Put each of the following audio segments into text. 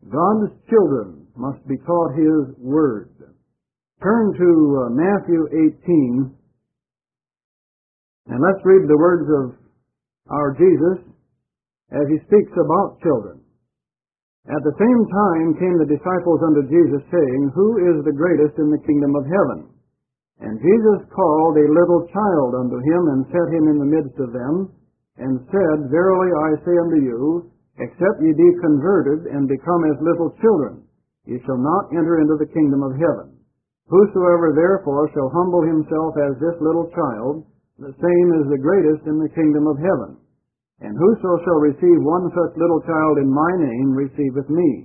God's children must be taught His Word. Turn to Matthew 18, and let's read the words of our Jesus as He speaks about children. At the same time came the disciples unto Jesus, saying, Who is the greatest in the kingdom of heaven? And Jesus called a little child unto Him, and set him in the midst of them, and said, Verily I say unto you, except ye be converted, and become as little children, ye shall not enter into the kingdom of heaven. Whosoever therefore shall humble himself as this little child, the same is the greatest in the kingdom of heaven. And whoso shall receive one such little child in my name receiveth me.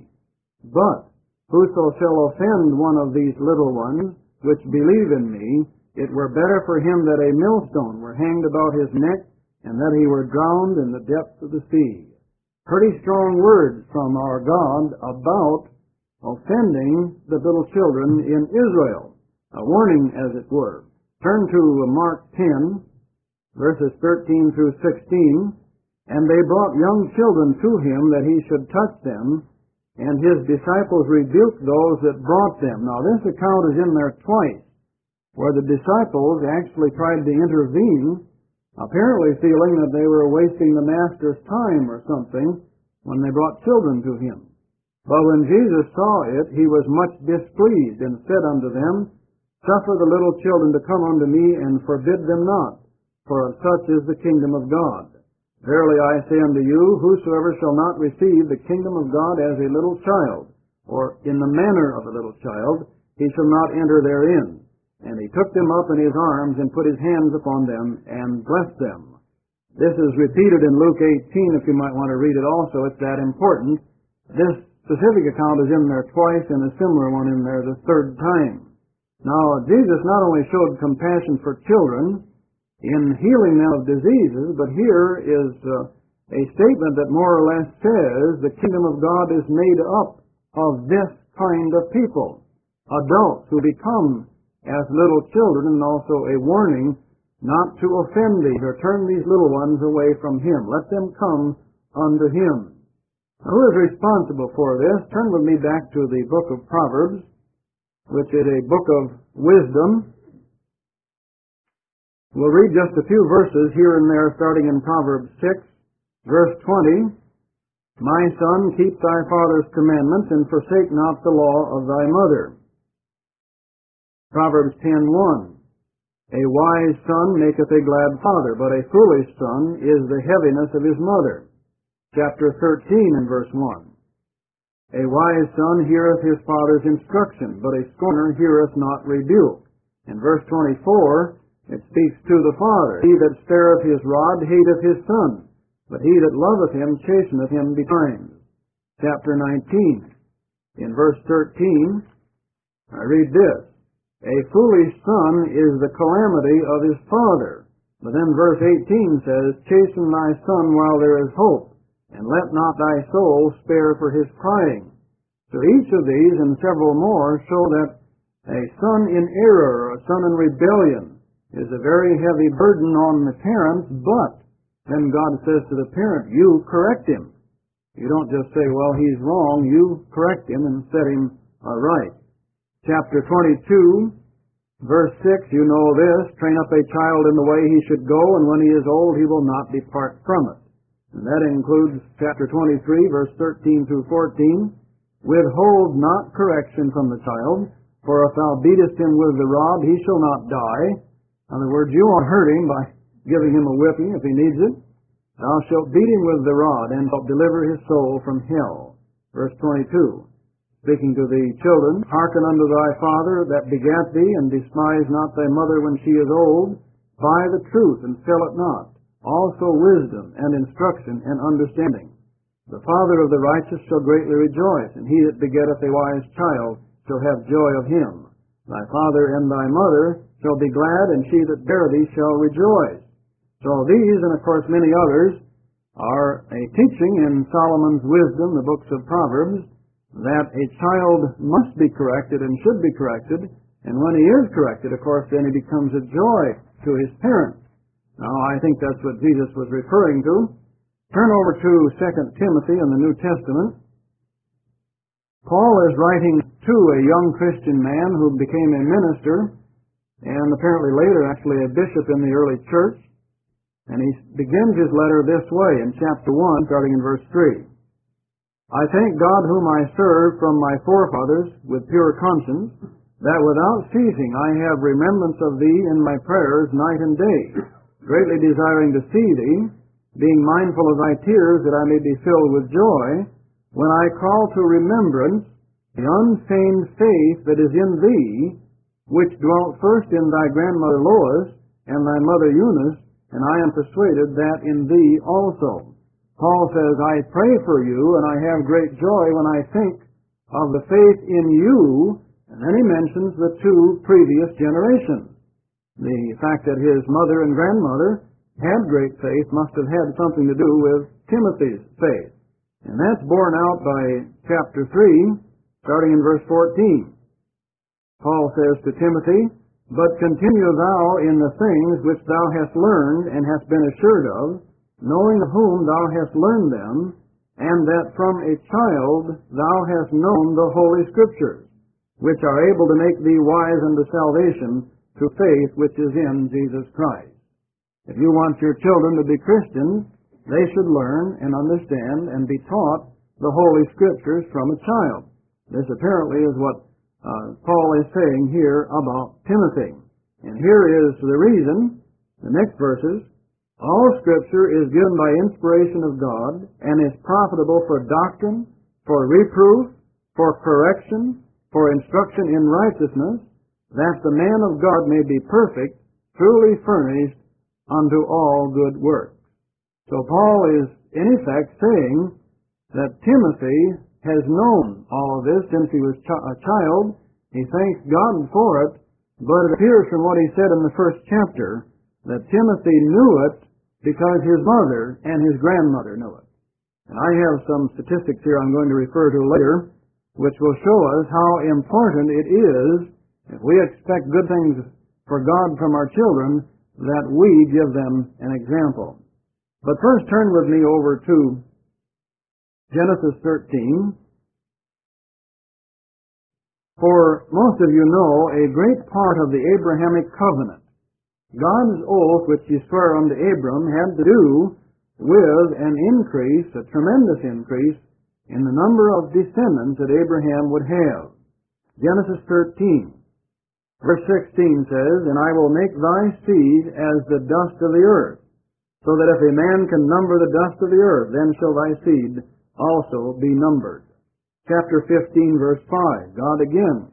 But whoso shall offend one of these little ones, which believe in me, it were better for him that a millstone were hanged about his neck, and that he were drowned in the depths of the sea. Pretty strong words from our God about offending the little children in Israel. A warning, as it were. Turn to Mark 10, verses 13 through 16. And they brought young children to him that he should touch them, and his disciples rebuked those that brought them. Now this account is in there twice, where the disciples actually tried to intervene, apparently feeling that they were wasting the master's time or something when they brought children to him. But when Jesus saw it, he was much displeased, and said unto them, Suffer the little children to come unto me, and forbid them not, for of such is the kingdom of God. Verily I say unto you, whosoever shall not receive the kingdom of God as a little child, or in the manner of a little child, he shall not enter therein. And he took them up in his arms, and put his hands upon them, and blessed them. This is repeated in Luke 18, if you might want to read it also. It's that important. This specific account is in there twice, and a similar one in there the third time. Now, Jesus not only showed compassion for children in healing them of diseases, but here is a statement that more or less says the kingdom of God is made up of this kind of people, adults who become as little children, and also a warning not to offend these or turn these little ones away from Him. Let them come unto Him. Now, who is responsible for this? Turn with me back to the book of Proverbs, which is a book of wisdom. We'll read just a few verses here and there, starting in Proverbs 6, verse 20. My son, keep thy father's commandments, and forsake not the law of thy mother. Proverbs 10:1. A wise son maketh a glad father, but a foolish son is the heaviness of his mother. Chapter 13 and verse 1. A wise son heareth his father's instruction, but a scorner heareth not rebuke. In verse 24, it speaks to the father. He that spareth his rod hateth his son, but he that loveth him chasteneth him betimes. Chapter 19. In verse 13, I read this. A foolish son is the calamity of his father. But then verse 18 says, Chasten thy son while there is hope, and let not thy soul spare for his crying. So each of these and several more show that a son in error or a son in rebellion is a very heavy burden on the parents, but then God says to the parent, you correct him. You don't just say, well, he's wrong. You correct him and set him right. Chapter 22, verse 6, you know this, train up a child in the way he should go, and when he is old he will not depart from it. And that includes chapter 23, verse 13 through 14. Withhold not correction from the child, for if thou beatest him with the rod, he shall not die. In other words, you won't hurt him by giving him a whipping if he needs it. Thou shalt beat him with the rod, and shalt deliver his soul from hell. Verse 22. Speaking to the children, hearken unto thy father that begat thee, and despise not thy mother when she is old. Buy the truth, and sell it not. Also wisdom, and instruction, and understanding. The father of the righteous shall greatly rejoice, and he that begetteth a wise child shall have joy of him. Thy father and thy mother shall be glad, and she that bare thee shall rejoice. So these, and of course many others, are a teaching in Solomon's wisdom, the books of Proverbs, that a child must be corrected and should be corrected, and when he is corrected, of course, then he becomes a joy to his parents. Now, I think that's what Jesus was referring to. Turn over to 2 Timothy in the New Testament. Paul is writing to a young Christian man who became a minister and apparently later actually a bishop in the early church. And he begins his letter this way in chapter 1, starting in verse 3. I thank God whom I serve from my forefathers with pure conscience, that without ceasing I have remembrance of thee in my prayers night and day, greatly desiring to see thee, being mindful of thy tears, that I may be filled with joy, when I call to remembrance the unfeigned faith that is in thee, which dwelt first in thy grandmother Lois and thy mother Eunice, and I am persuaded that in thee also. Paul says, I pray for you, and I have great joy when I think of the faith in you, and then he mentions the two previous generations. The fact that his mother and grandmother had great faith must have had something to do with Timothy's faith. And that's borne out by chapter 3, starting in verse 14. Paul says to Timothy, But continue thou in the things which thou hast learned and hast been assured of, knowing of whom thou hast learned them, and that from a child thou hast known the Holy Scriptures, which are able to make thee wise unto salvation through faith which is in Jesus Christ. If you want your children to be Christians, they should learn and understand and be taught the Holy Scriptures from a child. This apparently is what Paul is saying here about Timothy. And here is the reason, the next verses, all Scripture is given by inspiration of God and is profitable for doctrine, for reproof, for correction, for instruction in righteousness, that the man of God may be perfect, truly furnished unto all good works. So Paul is, in effect, saying that Timothy has known all of this since he was a child. He thanks God for it, but it appears from what he said in the first chapter that Timothy knew it because his mother and his grandmother knew it. And I have some statistics here I'm going to refer to later, which will show us how important it is, if we expect good things for God from our children, that we give them an example. But first turn with me over to Genesis 13. For most of you know, a great part of the Abrahamic covenant, God's oath which he swore unto Abram, had to do with an increase, a tremendous increase, in the number of descendants that Abraham would have. Genesis 13, verse 16 says, And I will make thy seed as the dust of the earth, so that if a man can number the dust of the earth, then shall thy seed also be numbered. Chapter 15, verse 5, God again,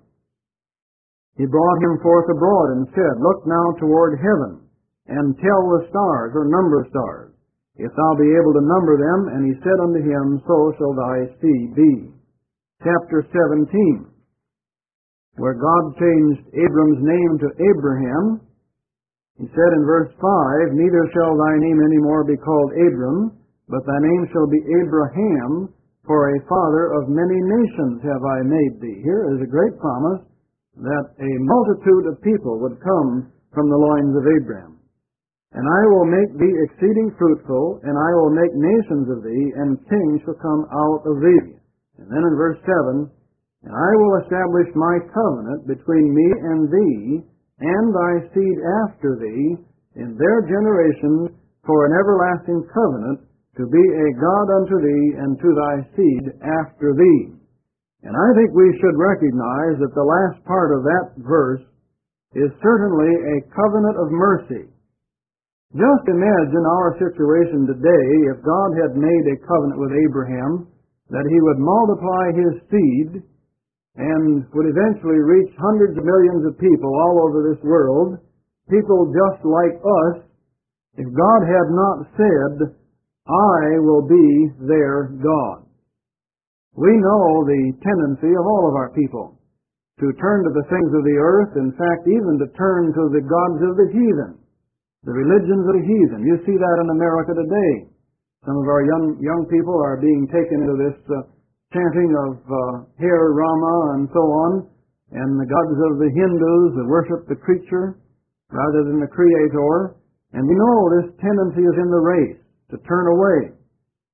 He brought him forth abroad and said, Look now toward heaven, and tell the stars, or number stars, if thou be able to number them. And he said unto him, So shall thy seed be. Chapter 17, where God changed Abram's name to Abraham, he said in verse 5, Neither shall thy name any more be called Abram, but thy name shall be Abraham, for a father of many nations have I made thee. Here is a great promise that a multitude of people would come from the loins of Abraham. And I will make thee exceeding fruitful, and I will make nations of thee, and kings shall come out of thee. And then in verse 7, And I will establish my covenant between me and thee, and thy seed after thee, in their generations, for an everlasting covenant, to be a God unto thee, and to thy seed after thee. And I think we should recognize that the last part of that verse is certainly a covenant of mercy. Just imagine our situation today if God had made a covenant with Abraham that he would multiply his seed and would eventually reach hundreds of millions of people all over this world, people just like us, if God had not said, I will be their God. We know the tendency of all of our people to turn to the things of the earth, in fact, even to turn to the gods of the heathen, the religions of the heathen. You see that in America today. Some of our young people are being taken into this chanting of Hare Rama and so on, and the gods of the Hindus that worship the creature rather than the Creator. And we know this tendency is in the race to turn away.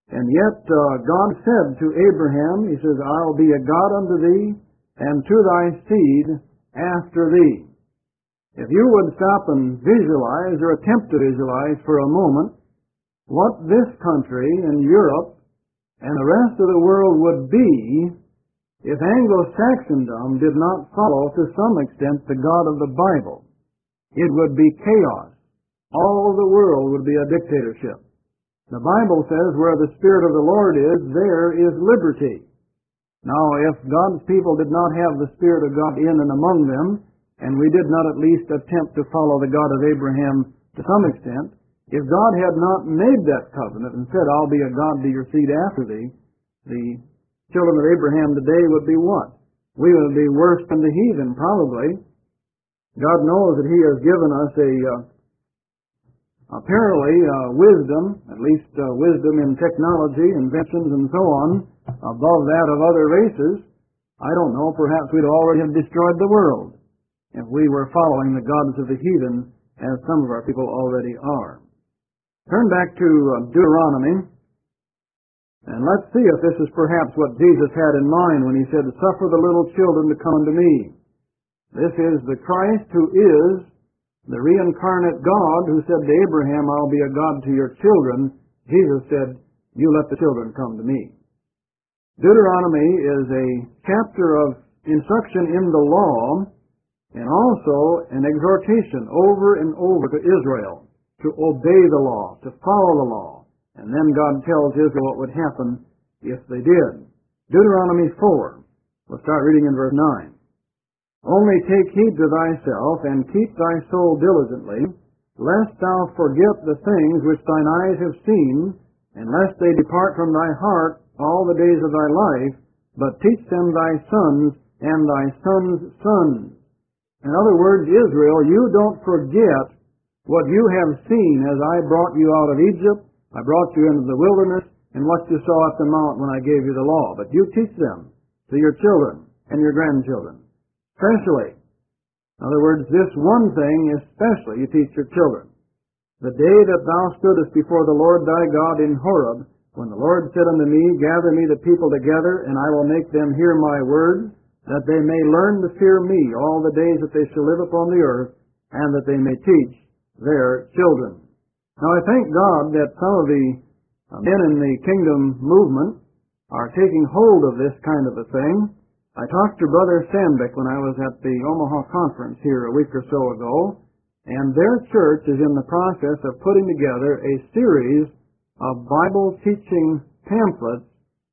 And yet God said to Abraham, He says, I'll be a God unto thee, and to thy seed after thee. If you would stop and visualize, or attempt to visualize for a moment, what this country and Europe and the rest of the world would be if Anglo-Saxondom did not follow to some extent the God of the Bible, it would be chaos. All the world would be a dictatorship. The Bible says where the Spirit of the Lord is, there is liberty. Now, if God's people did not have the Spirit of God in and among them, and we did not at least attempt to follow the God of Abraham to some extent, if God had not made that covenant and said, I'll be a God to your seed after thee, the children of Abraham today would be what? We would be worse than the heathen, probably. God knows that He has given us apparently wisdom, at least wisdom in technology, inventions, and so on, above that of other races. I don't know, perhaps we'd already have destroyed the world if we were following the gods of the heathen, as some of our people already are. Turn back to Deuteronomy, and let's see if this is perhaps what Jesus had in mind when He said, suffer the little children to come unto me. This is the Christ who is the reincarnate God who said to Abraham, I'll be a God to your children. Jesus said, you let the children come to me. Deuteronomy is a chapter of instruction in the law and also an exhortation over and over to Israel to obey the law, to follow the law. And then God tells Israel what would happen if they did. Deuteronomy 4. We'll start reading in verse 9. Only take heed to thyself, and keep thy soul diligently, lest thou forget the things which thine eyes have seen, and lest they depart from thy heart all the days of thy life, but teach them thy sons and thy sons' sons. In other words, Israel, you don't forget what you have seen as I brought you out of Egypt, I brought you into the wilderness, and what you saw at the mount when I gave you the law. But you teach them to your children and your grandchildren. Especially, in other words, this one thing especially you teach your children. The day that thou stoodest before the Lord thy God in Horeb, when the Lord said unto me, gather me the people together, and I will make them hear my word, that they may learn to fear me all the days that they shall live upon the earth, and that they may teach their children. Now I thank God that some of the men in the kingdom movement are taking hold of this kind of a thing. I talked to Brother Sandbeck when I was at the Omaha conference here a week or so ago, and their church is in the process of putting together a series of Bible teaching pamphlets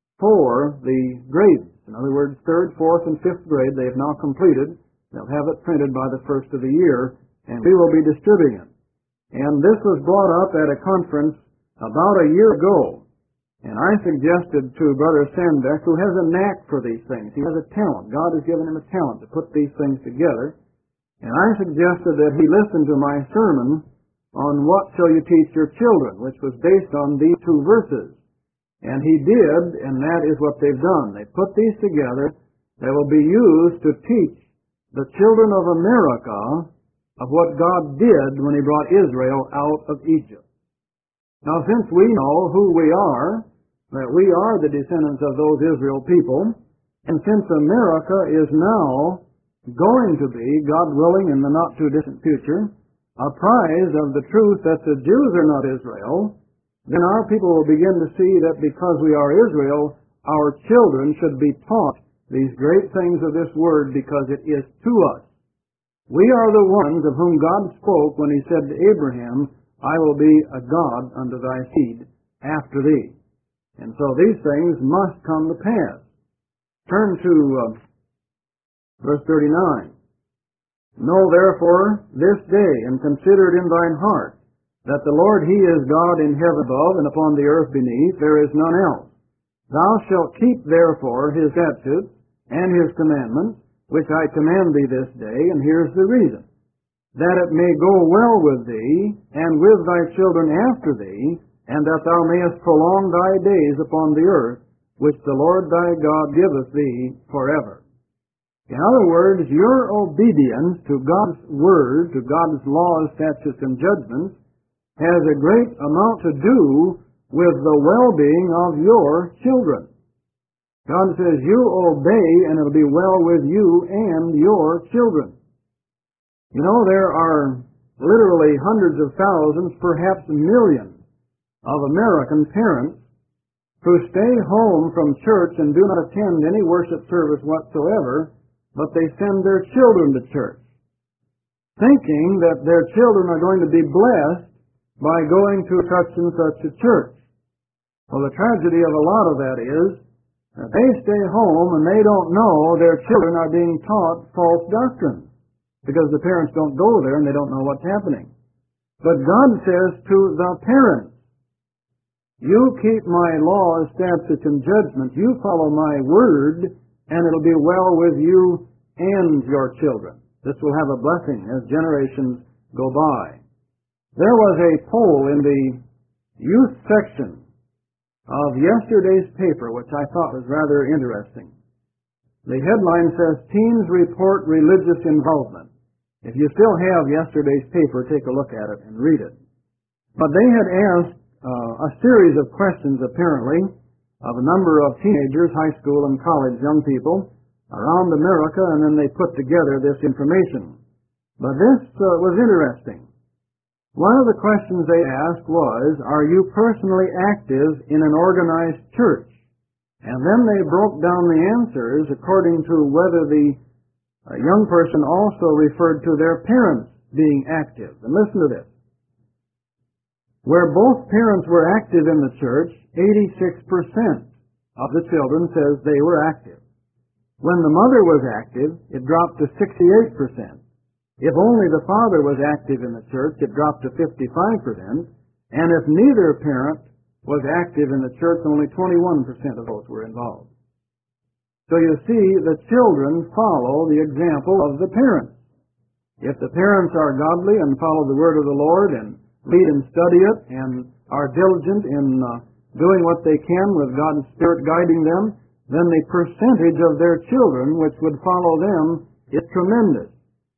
for the grades. In other words, 3rd, 4th, and 5th grade they have now completed. They'll have it printed by the 1st of the year, and we will be distributing it. And this was brought up at a conference about a year ago. And I suggested to Brother Sandbeck, who has a knack for these things. He has a talent. God has given him a talent to put these things together. And I suggested that he listen to my sermon on what shall you teach your children, which was based on these 2 verses. And he did, and that is what they've done. They put these together that will be used to teach the children of America of what God did when He brought Israel out of Egypt. Now, since we know who we are, that we are the descendants of those Israel people, and since America is now going to be, God willing, in the not-too-distant future, a prize of the truth that the Jews are not Israel, then our people will begin to see that because we are Israel, our children should be taught these great things of this Word because it is to us. We are the ones of whom God spoke when He said to Abraham, I will be a God unto thy seed after thee. And so these things must come to pass. Turn to verse 39. Know therefore this day, and consider it in thine heart, that the Lord He is God in heaven above, and upon the earth beneath, there is none else. Thou shalt keep therefore His statutes and His commandments, which I command thee this day, and here's the reason, that it may go well with thee, and with thy children after thee, and that thou mayest prolong thy days upon the earth, which the Lord thy God giveth thee forever. In other words, your obedience to God's Word, to God's laws, statutes, and judgments, has a great amount to do with the well-being of your children. God says, you obey and it'll be well with you and your children. You know, there are literally hundreds of thousands, perhaps millions, of American parents who stay home from church and do not attend any worship service whatsoever, but they send their children to church, thinking that their children are going to be blessed by going to such and such a church. Well, the tragedy of a lot of that is that they stay home and they don't know their children are being taught false doctrines because the parents don't go there and they don't know what's happening. But God says to the parents, you keep my laws, statutes, and judgments, you follow my word, and it'll be well with you and your children. This will have a blessing as generations go by. There was a poll in the youth section of yesterday's paper, which I thought was rather interesting. The headline says, Teens Report Religious Involvement. If you still have yesterday's paper, take a look at it and read it. But they had asked a series of questions, apparently, of a number of teenagers, high school and college young people around America, and then they put together this information. But this was interesting. One of the questions they asked was, are you personally active in an organized church? And then they broke down the answers according to whether the young person also referred to their parents being active. And listen to this. Where both parents were active in the church, 86% of the children says they were active. When the mother was active, it dropped to 68%. If only the father was active in the church, it dropped to 55%. And if neither parent was active in the church, only 21% of those were involved. So you see, the children follow the example of the parents. If the parents are godly and follow the word of the Lord and read and study it and are diligent in doing what they can with God's Spirit guiding them, then the percentage of their children which would follow them is tremendous.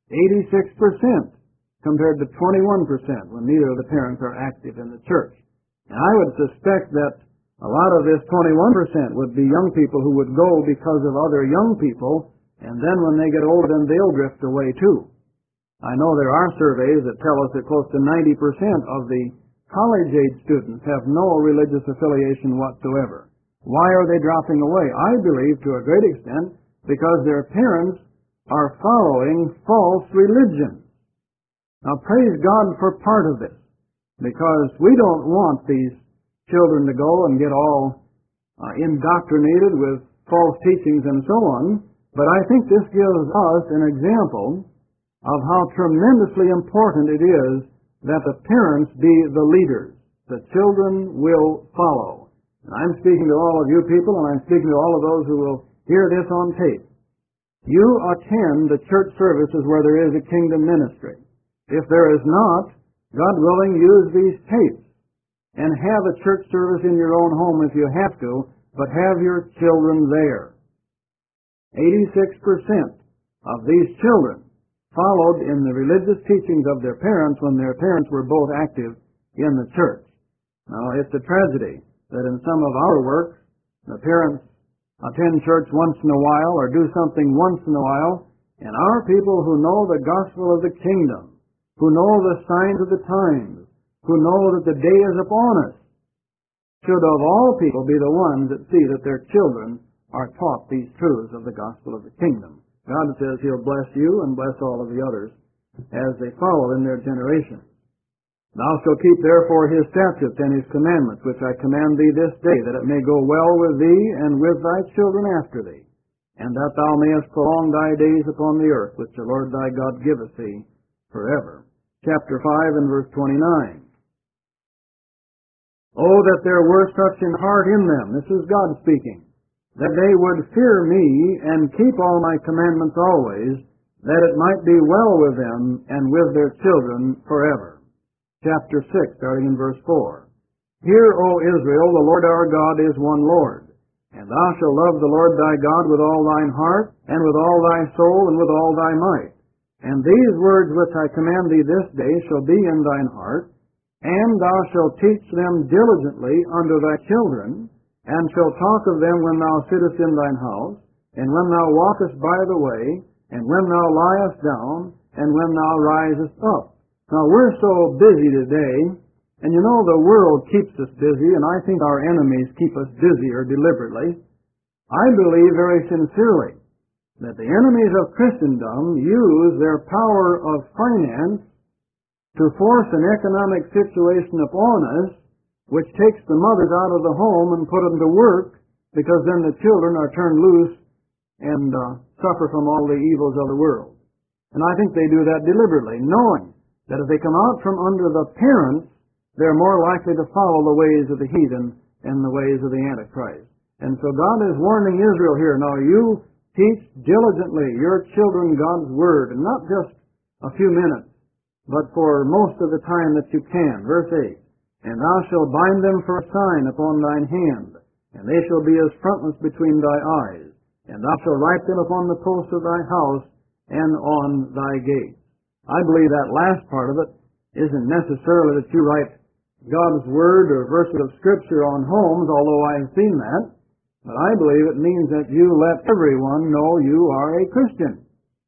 86% compared to 21% when neither of the parents are active in the church. And I would suspect that a lot of this 21% would be young people who would go because of other young people, and then when they get older, then they'll drift away too. I know there are surveys that tell us that close to 90% of the college-age students have no religious affiliation whatsoever. Why are they dropping away? I believe to a great extent because their parents are following false religion. Now praise God for part of this, because we don't want these children to go and get all indoctrinated with false teachings and so on, but I think this gives us an example of how tremendously important it is that the parents be the leaders. The children will follow. And I'm speaking to all of you people, and I'm speaking to all of those who will hear this on tape. You attend the church services where there is a kingdom ministry. If there is not, God willing, use these tapes and have a church service in your own home if you have to, but have your children there. 86% of these children followed in the religious teachings of their parents when their parents were both active in the church. Now, it's a tragedy that in some of our work, the parents attend church once in a while or do something once in a while, and our people who know the gospel of the kingdom, who know the signs of the times, who know that the day is upon us, should of all people be the ones that see that their children are taught these truths of the gospel of the kingdom. God says He'll bless you and bless all of the others as they follow in their generation. Thou shalt keep therefore His statutes and His commandments, which I command thee this day, that it may go well with thee and with thy children after thee, and that thou mayest prolong thy days upon the earth, which the Lord thy God giveth thee forever. Chapter 5 and verse 29. Oh, that there were such an heart in them, this is God speaking, that they would fear me and keep all my commandments always, that it might be well with them and with their children forever. Chapter 6, starting in verse 4. Hear, O Israel, the Lord our God is one Lord, and thou shalt love the Lord thy God with all thine heart, and with all thy soul, and with all thy might. And these words which I command thee this day shall be in thine heart, And thou shalt teach them diligently unto thy children, and shalt talk of them when thou sittest in thine house, and when thou walkest by the way, and when thou liest down, and when thou risest up. Now, we're so busy today, and you know the world keeps us busy, and I think our enemies keep us busier deliberately. I believe very sincerely that the enemies of Christendom use their power of finance to force an economic situation upon us, which takes the mothers out of the home and put them to work, because then the children are turned loose and suffer from all the evils of the world. And I think they do that deliberately, knowing that if they come out from under the parents, they're more likely to follow the ways of the heathen and the ways of the Antichrist. And so God is warning Israel here, now you teach diligently your children God's Word, and not just a few minutes, but for most of the time that you can. Verse 8, And thou shalt bind them for a sign upon thine hand, and they shall be as frontlets between thy eyes, and thou shalt write them upon the posts of thy house and on thy gates. I believe that last part of it isn't necessarily that you write God's Word or verses of Scripture on homes, although I've seen that, but I believe it means that you let everyone know you are a Christian.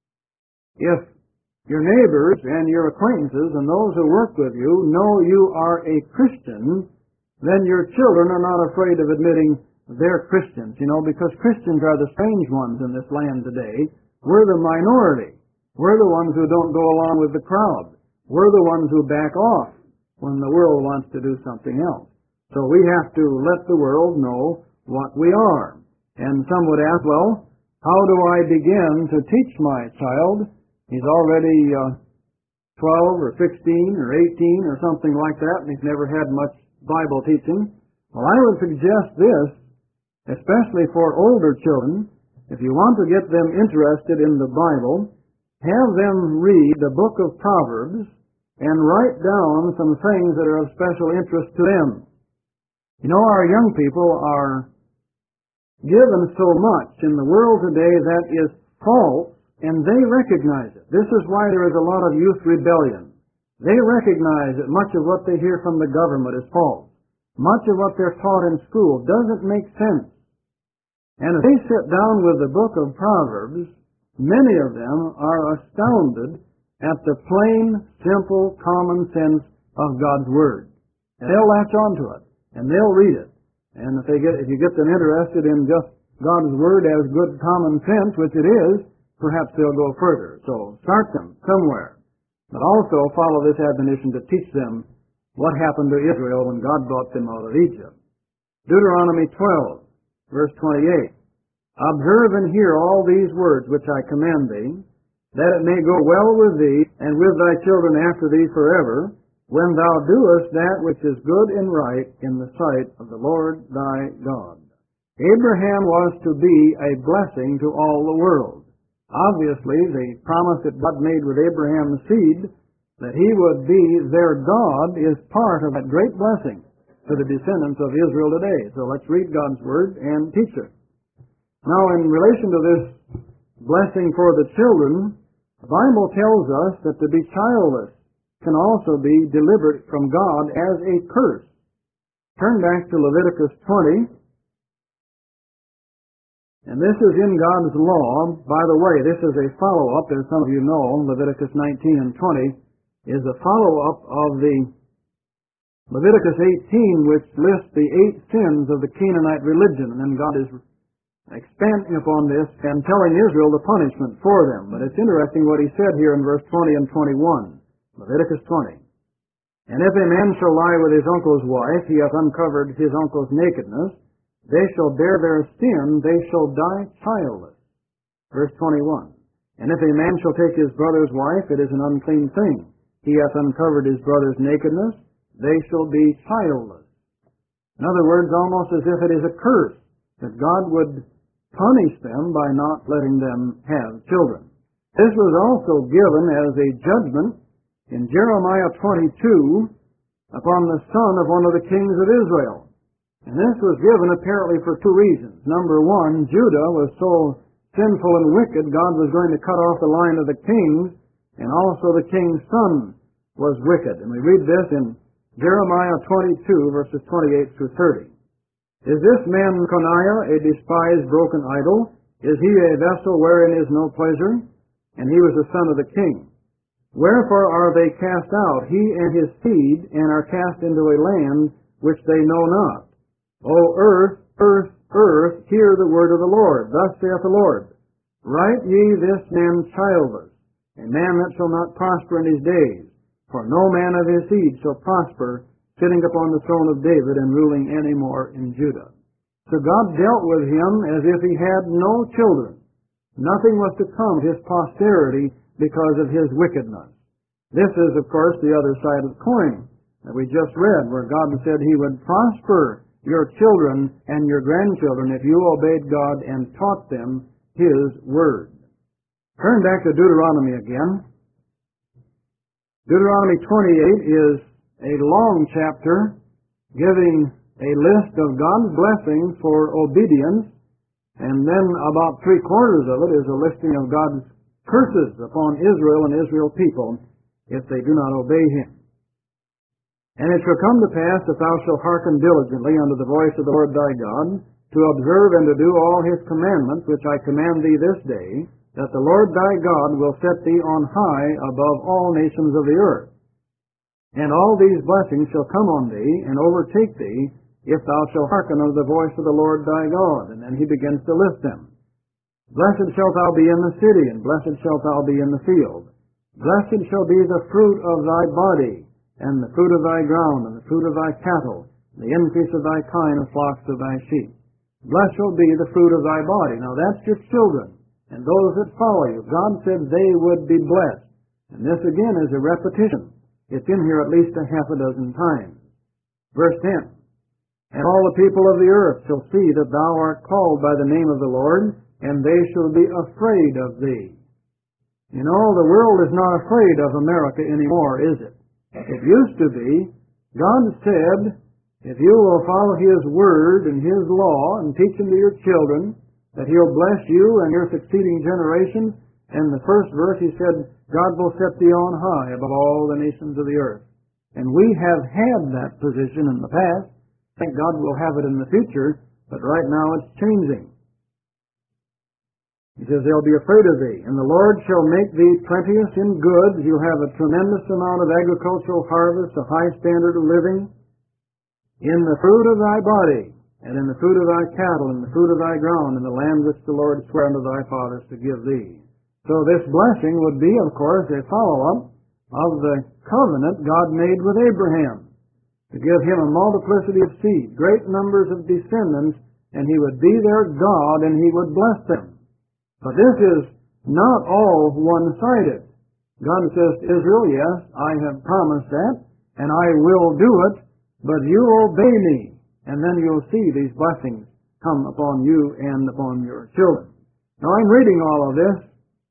If your neighbors and your acquaintances and those who work with you know you are a Christian, then your children are not afraid of admitting they're Christians, because Christians are the strange ones in this land today. We're the minority. We're the ones who don't go along with the crowd. We're the ones who back off when the world wants to do something else. So we have to let the world know what we are. And some would ask, well, how do I begin to teach my child? He's already 12 or 16 or 18 or something like that, and he's never had much Bible teaching. Well, I would suggest this, especially for older children. If you want to get them interested in the Bible, have them read the book of Proverbs and write down some things that are of special interest to them. Our young people are given so much in the world today that is false, and they recognize it. This is why there is a lot of youth rebellion. They recognize that much of what they hear from the government is false. Much of what they're taught in school doesn't make sense. And if they sit down with the book of Proverbs, many of them are astounded at the plain, simple, common sense of God's Word. And they'll latch onto it, and they'll read it. And if you get them interested in just God's Word as good common sense, which it is, perhaps they'll go further. So start them somewhere. But also follow this admonition to teach them what happened to Israel when God brought them out of Egypt. Deuteronomy 12, verse 28. Observe and hear all these words which I command thee, that it may go well with thee and with thy children after thee forever, when thou doest that which is good and right in the sight of the Lord thy God. Abraham was to be a blessing to all the world. Obviously, the promise that God made with Abraham's seed, that he would be their God, is part of that great blessing to the descendants of Israel today. So let's read God's Word and teach it. Now, in relation to this blessing for the children, the Bible tells us that to be childless can also be delivered from God as a curse. Turn back to Leviticus 20. And this is in God's law. By the way, this is a follow-up, as some of you know. Leviticus 19 and 20 is a follow-up of the Leviticus 18, which lists the 8 sins of the Canaanite religion. And then God is expanding upon this and telling Israel the punishment for them. But it's interesting what he said here in verse 20 and 21. Leviticus 20. And if a man shall lie with his uncle's wife, he hath uncovered his uncle's nakedness. They shall bear their sin, they shall die childless. Verse 21. And if a man shall take his brother's wife, it is an unclean thing. He hath uncovered his brother's nakedness, they shall be childless. In other words, almost as if it is a curse that God would punish them by not letting them have children. This was also given as a judgment in Jeremiah 22 upon the son of one of the kings of Israel. And this was given apparently for 2 reasons. Number 1, Judah was so sinful and wicked, God was going to cut off the line of the kings, and also the king's son was wicked. And we read this in Jeremiah 22, verses 28 through 30. Is this man Coniah a despised broken idol? Is he a vessel wherein is no pleasure? And he was the son of the king. Wherefore are they cast out, he and his seed, and are cast into a land which they know not? O earth, earth, earth, hear the word of the Lord. Thus saith the Lord, write ye this man childless, a man that shall not prosper in his days, for no man of his seed shall prosper, sitting upon the throne of David and ruling any more in Judah. So God dealt with him as if he had no children. Nothing was to come to his posterity because of his wickedness. This is, of course, the other side of the coin that we just read, where God said he would prosper your children and your grandchildren if you obeyed God and taught them his word. Turn back to Deuteronomy again. Deuteronomy 28 is a long chapter giving a list of God's blessings for obedience, and then about 3/4 of it is a listing of God's curses upon Israel and Israel people if they do not obey him. And it shall come to pass, if thou shalt hearken diligently unto the voice of the Lord thy God, to observe and to do all his commandments, which I command thee this day, that the Lord thy God will set thee on high above all nations of the earth. And all these blessings shall come on thee, and overtake thee, if thou shalt hearken unto the voice of the Lord thy God. And then he begins to list them. Blessed shalt thou be in the city, and blessed shalt thou be in the field. Blessed shall be the fruit of thy body, and the fruit of thy ground, and the fruit of thy cattle, the increase of thy kine, and flocks of thy sheep. Blessed shall be the fruit of thy body. Now that's your children, and those that follow you. God said they would be blessed. And this again is a repetition. It's in here at least a half a dozen times. Verse 10. And all the people of the earth shall see that thou art called by the name of the Lord, and they shall be afraid of thee. You know, the world is not afraid of America anymore, is it? It used to be. God said, if you will follow his word and his law and teach them to your children, that he'll bless you and your succeeding generations. And the first verse he said, God will set thee on high above all the nations of the earth. And we have had that position in the past. Thank God we'll have it in the future, but right now it's changing. He says, they'll be afraid of thee, and the Lord shall make thee plenteous in goods. You'll have a tremendous amount of agricultural harvest, a high standard of living, in the fruit of thy body, and in the fruit of thy cattle, and the fruit of thy ground, in the land which the Lord sware unto thy fathers to give thee. So this blessing would be, of course, a follow-up of the covenant God made with Abraham, to give him a multiplicity of seed, great numbers of descendants, and he would be their God, and he would bless them. But this is not all one-sided. God says to Israel, yes, I have promised that, and I will do it, but you obey me, and then you'll see these blessings come upon you and upon your children. Now I'm reading all of this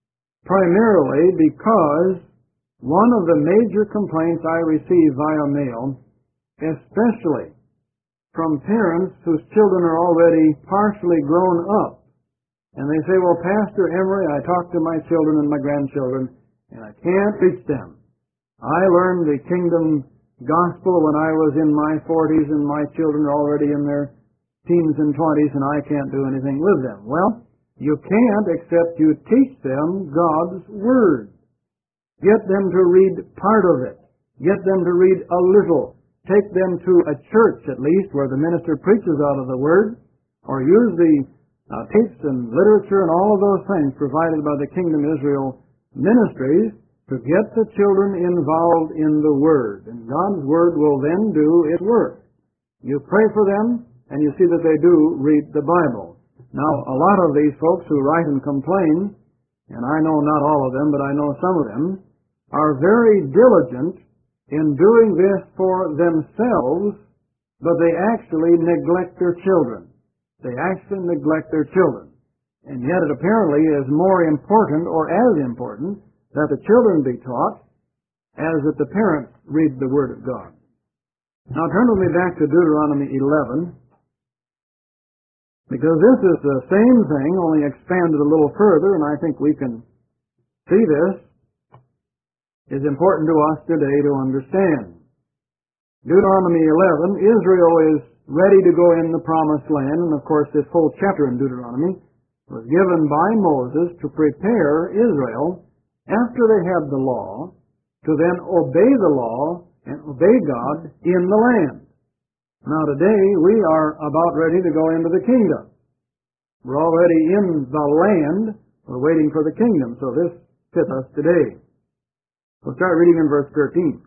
primarily because one of the major complaints I receive via mail, especially from parents whose children are already partially grown up. And they say, well, Pastor Emery, I talk to my children and my grandchildren, and I can't reach them. I learned the kingdom gospel when I was in my 40s, and my children are already in their teens and 20s, and I can't do anything with them. Well, you can't except you teach them God's Word. Get them to read part of it. Get them to read a little. Take them to a church, at least, where the minister preaches out of the Word, or use the tapes and literature and all of those things provided by the Kingdom Israel ministries to get the children involved in the Word. And God's Word will then do its work. You pray for them, and you see that they do read the Bible. Now, a lot of these folks who write and complain, and I know not all of them, but I know some of them, are very diligent in doing this for themselves, but they actually neglect their children. They actually neglect their children. And yet it apparently is more important, or as important, that the children be taught as that the parents read the Word of God. Now turn with me back to Deuteronomy 11, because this is the same thing, only expanded a little further, and I think we can see this is important to us today to understand. Deuteronomy 11, Israel is ready to go in the promised land, and of course this whole chapter in Deuteronomy was given by Moses to prepare Israel after they had the law to then obey the law and obey God in the land. Now today we are about ready to go into the kingdom. We're already in the land. We're waiting for the kingdom. So this fits us today. We'll start reading in verse 13.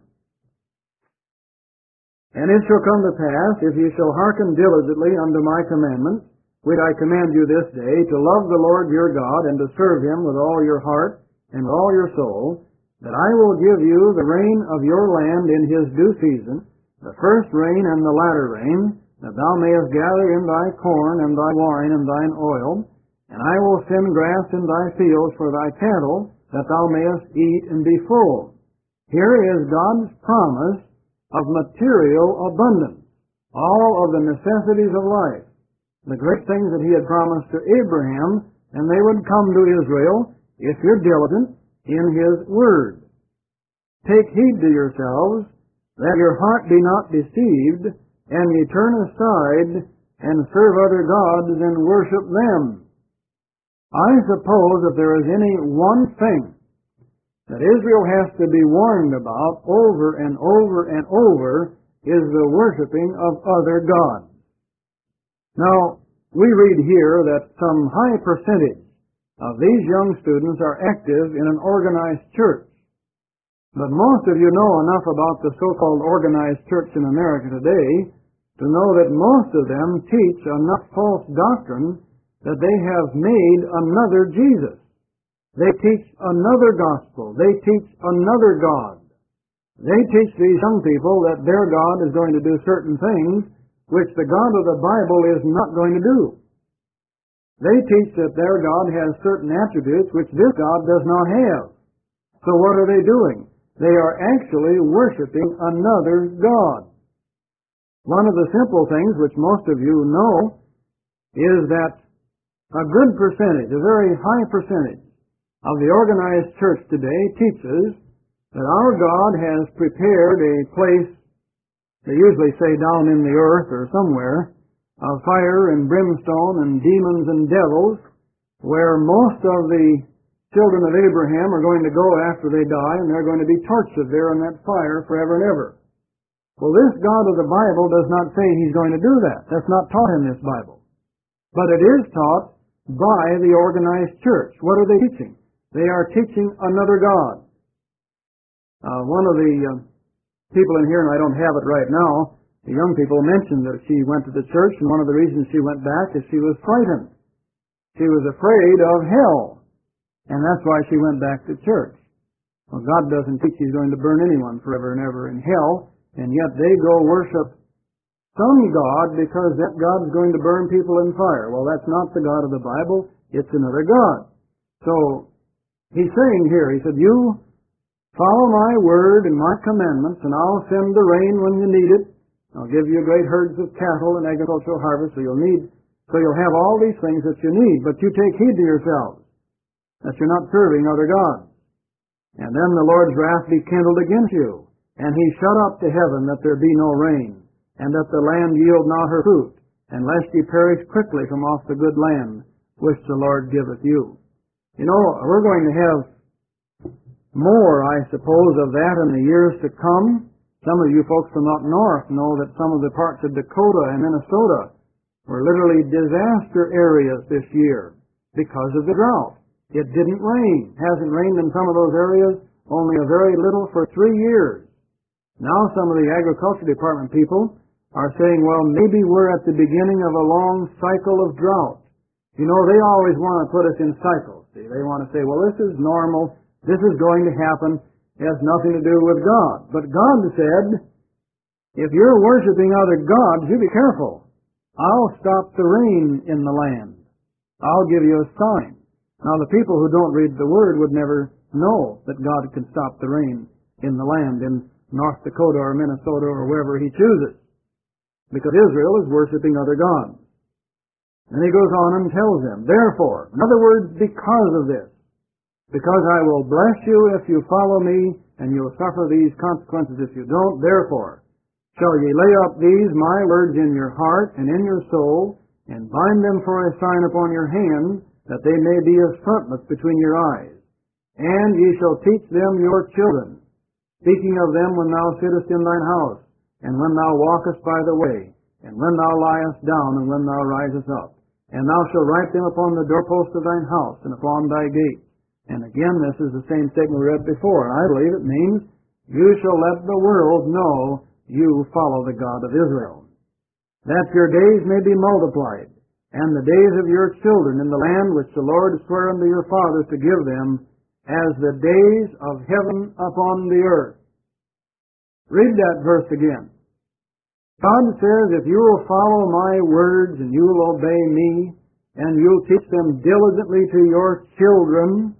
And it shall come to pass, if ye shall hearken diligently unto my commandments, which I command you this day, to love the Lord your God, and to serve him with all your heart and with all your soul, that I will give you the rain of your land in his due season, the first rain and the latter rain, that thou mayest gather in thy corn and thy wine and thine oil, and I will send grass in thy fields for thy cattle, that thou mayest eat and be full. Here is God's promise of material abundance, all of the necessities of life, the great things that he had promised to Abraham, and they would come to Israel if you're diligent in his word. Take heed to yourselves, that your heart be not deceived, and ye turn aside and serve other gods and worship them. I suppose if there is any one thing that Israel has to be warned about over and over and over is the worshiping of other gods. Now, we read here that some high percentage of these young students are active in an organized church. But most of you know enough about the so-called organized church in America today to know that most of them teach enough false doctrine that they have made another Jesus. They teach another gospel. They teach another God. They teach these young people that their God is going to do certain things which the God of the Bible is not going to do. They teach that their God has certain attributes which this God does not have. So what are they doing? They are actually worshiping another God. One of the simple things which most of you know is that a good percentage, a very high percentage, of the organized church today teaches that our God has prepared a place, they usually say down in the earth or somewhere, of fire and brimstone and demons and devils, where most of the children of Abraham are going to go after they die, and they're going to be tortured there in that fire forever and ever. Well, this God of the Bible does not say he's going to do that. That's not taught in this Bible. But it is taught by the organized church. What are they teaching? They are teaching another God. One of the people in here, and I don't have it right now, the young people mentioned that she went to the church, and one of the reasons she went back is she was frightened. She was afraid of hell, and that's why she went back to church. Well, God doesn't teach he's going to burn anyone forever and ever in hell, and yet they go worship some God because that God's going to burn people in fire. Well, that's not the God of the Bible. It's another God. So, he's saying here, he said, you follow my word and my commandments, and I'll send the rain when you need it. I'll give you great herds of cattle and agricultural harvest, so you'll have all these things that you need. But you take heed to yourselves, that you're not serving other gods. And then the Lord's wrath be kindled against you, and he shut up to heaven that there be no rain, and that the land yield not her fruit, and lest ye perish quickly from off the good land which the Lord giveth you. You know, we're going to have more, I suppose, of that in the years to come. Some of you folks from up north know that some of the parts of Dakota and Minnesota were literally disaster areas this year because of the drought. It didn't rain. Hasn't rained in some of those areas, only a very little for 3 years. Now some of the agriculture department people are saying, well, maybe we're at the beginning of a long cycle of drought. You know, they always want to put us in cycles. See, they want to say, well, this is normal. This is going to happen. It has nothing to do with God. But God said, if you're worshiping other gods, you be careful. I'll stop the rain in the land. I'll give you a sign. Now, the people who don't read the Word would never know that God can stop the rain in the land in North Dakota or Minnesota or wherever he chooses, because Israel is worshiping other gods. And he goes on and tells them, therefore, in other words, because of this, because I will bless you if you follow me, and you'll suffer these consequences if you don't, therefore, shall ye lay up these my words in your heart and in your soul, and bind them for a sign upon your hand, that they may be as frontlets between your eyes. And ye shall teach them your children, speaking of them when thou sittest in thine house, and when thou walkest by the way, and when thou liest down, and when thou risest up. And thou shalt write them upon the doorposts of thine house, and upon thy gates. And again, this is the same statement we read before, and I believe it means, you shall let the world know you follow the God of Israel, that your days may be multiplied, and the days of your children in the land which the Lord sware unto your fathers to give them, as the days of heaven upon the earth. Read that verse again. God says, if you will follow my words, and you will obey me, and you'll teach them diligently to your children,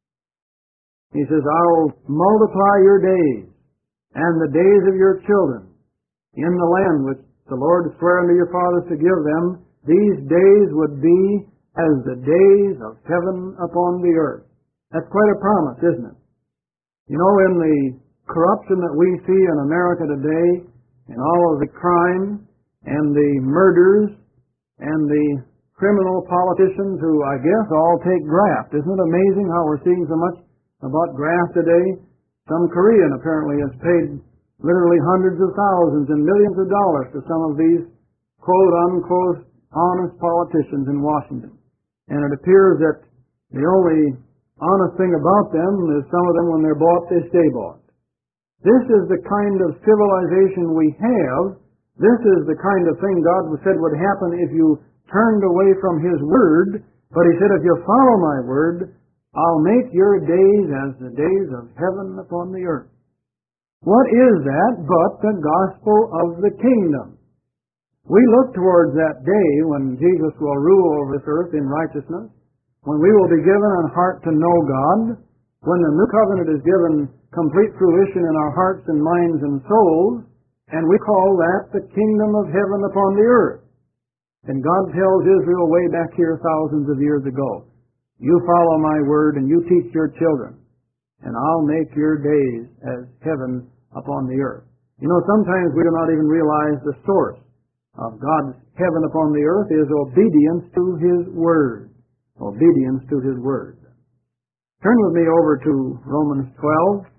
He says, I'll multiply your days, and the days of your children, in the land which the Lord sware unto your fathers to give them. These days would be as the days of heaven upon the earth. That's quite a promise, isn't it? You know, in the corruption that we see in America today, and all of the crime, and the murders, and the criminal politicians who, I guess, all take graft. Isn't it amazing how we're seeing so much about graft today? Some Korean apparently has paid literally hundreds of thousands and millions of dollars to some of these quote-unquote honest politicians in Washington. And it appears that the only honest thing about them is some of them, when they're bought, they stay bought. This is the kind of civilization we have. This is the kind of thing God said would happen if you turned away from His Word. But He said, if you follow my Word, I'll make your days as the days of heaven upon the earth. What is that but the gospel of the kingdom? We look towards that day when Jesus will rule over this earth in righteousness, when we will be given a heart to know God, when the new covenant is given complete fruition in our hearts and minds and souls, and we call that the kingdom of heaven upon the earth. And God tells Israel way back here thousands of years ago, you follow my word and you teach your children, and I'll make your days as heaven upon the earth. You know, sometimes we do not even realize the source of God's heaven upon the earth is obedience to His Word. Obedience to His Word. Turn with me over to Romans 12.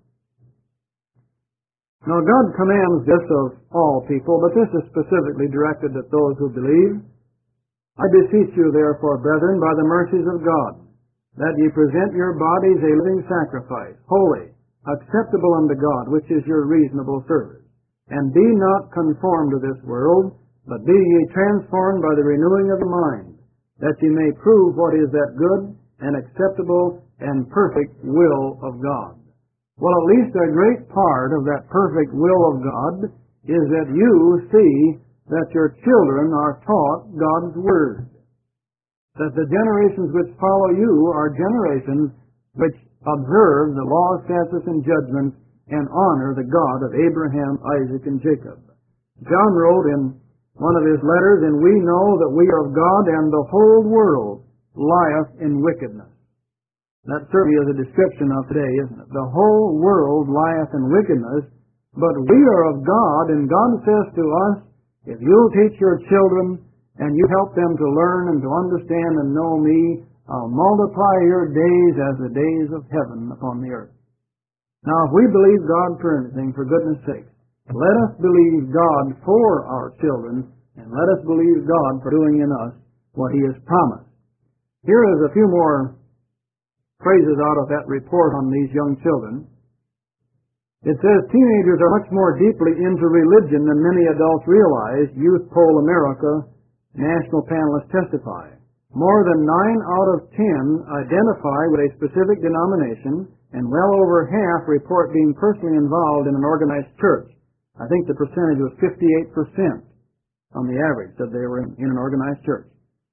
Now, God commands this of all people, but this is specifically directed at those who believe. I beseech you, therefore, brethren, by the mercies of God, that ye present your bodies a living sacrifice, holy, acceptable unto God, which is your reasonable service. And be not conformed to this world, but be ye transformed by the renewing of the mind, that ye may prove what is that good and acceptable and perfect will of God. Well, at least a great part of that perfect will of God is that you see that your children are taught God's Word. That the generations which follow you are generations which observe the laws, statutes, and judgments and honor the God of Abraham, Isaac, and Jacob. John wrote in one of his letters, and we know that we are of God, and the whole world lieth in wickedness. That certainly is a description of today, isn't it? The whole world lieth in wickedness, but we are of God, and God says to us, if you'll teach your children, and you help them to learn and to understand and know me, I'll multiply your days as the days of heaven upon the earth. Now, if we believe God for anything, for goodness sake, let us believe God for our children, and let us believe God for doing in us what He has promised. Here is a few more phrases out of that report on these young children. It says, teenagers are much more deeply into religion than many adults realize. Youth Poll America national panelists testify. More than 9 out of 10 identify with a specific denomination, and well over half report being personally involved in an organized church. I think the percentage was 58% on the average, said they were in an organized church.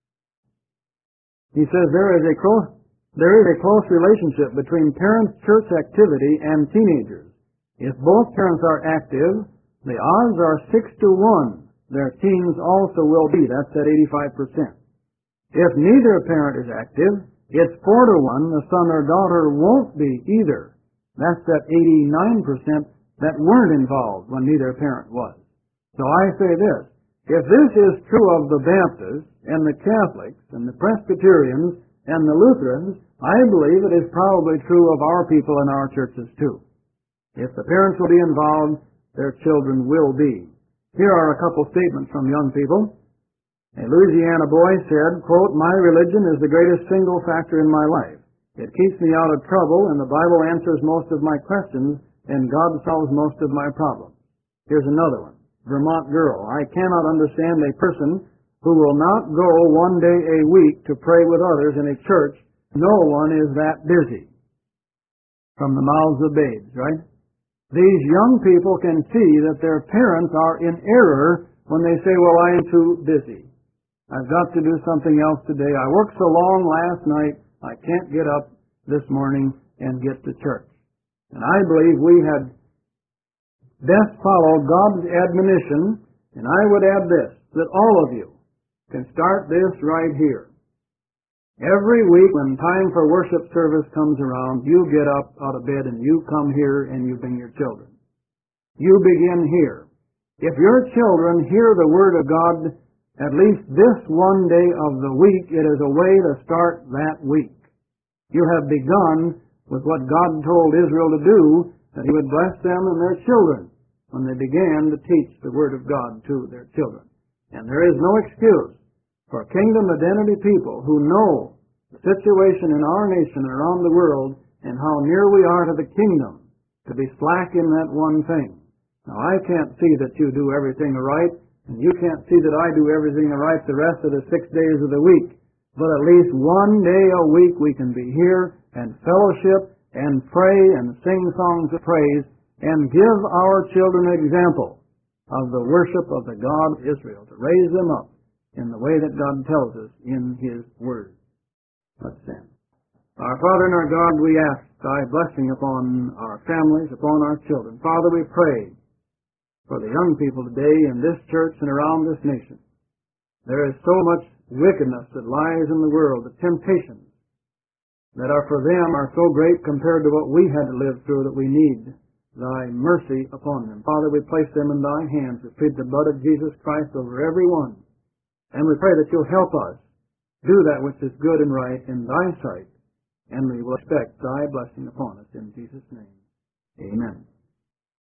He says there is a close relationship between parents' church activity and teenagers. If both parents are active, the odds are 6-1. Their teens also will be. That's at 85%. If neither parent is active, it's 4-1. The son or daughter won't be either. That's at 89% that weren't involved when neither parent was. So I say this, if this is true of the Baptists and the Catholics and the Presbyterians and the Lutherans, I believe it is probably true of our people in our churches too. If the parents will be involved, their children will be. Here are a couple statements from young people. A Louisiana boy said, quote, "My religion is the greatest single factor in my life. It keeps me out of trouble, and the Bible answers most of my questions, and God solves most of my problems." Here's another one. Vermont girl, "I cannot understand a person who will not go one day a week to pray with others in a church. No one is that busy." From the mouths of babes, right? These young people can see that their parents are in error when they say, "Well, I am too busy. I've got to do something else today. I worked so long last night, I can't get up this morning and get to church." And I believe we had best follow God's admonition, and I would add this, that all of you can start this right here. Every week when time for worship service comes around, you get up out of bed and you come here and you bring your children. You begin here. If your children hear the Word of God at least this one day of the week, it is a way to start that week. You have begun with what God told Israel to do, that He would bless them and their children when they began to teach the Word of God to their children. And there is no excuse for kingdom identity people who know the situation in our nation and around the world and how near we are to the kingdom to be slack in that one thing. Now, I can't see that you do everything right, and you can't see that I do everything right the rest of the 6 days of the week. But at least one day a week we can be here and fellowship and pray and sing songs of praise and give our children an example of the worship of the God of Israel, to raise them up in the way that God tells us in His Word. Let's stand. Our Father and our God, we ask Thy blessing upon our families, upon our children. Father, we pray for the young people today in this church and around this nation. There is so much wickedness that lies in the world, the temptations that are for them are so great compared to what we had to live through, that we need Thy mercy upon them. Father, we place them in Thy hands. We plead the blood of Jesus Christ over every one. And we pray that You'll help us do that which is good and right in Thy sight. And we will expect Thy blessing upon us in Jesus' name. Amen.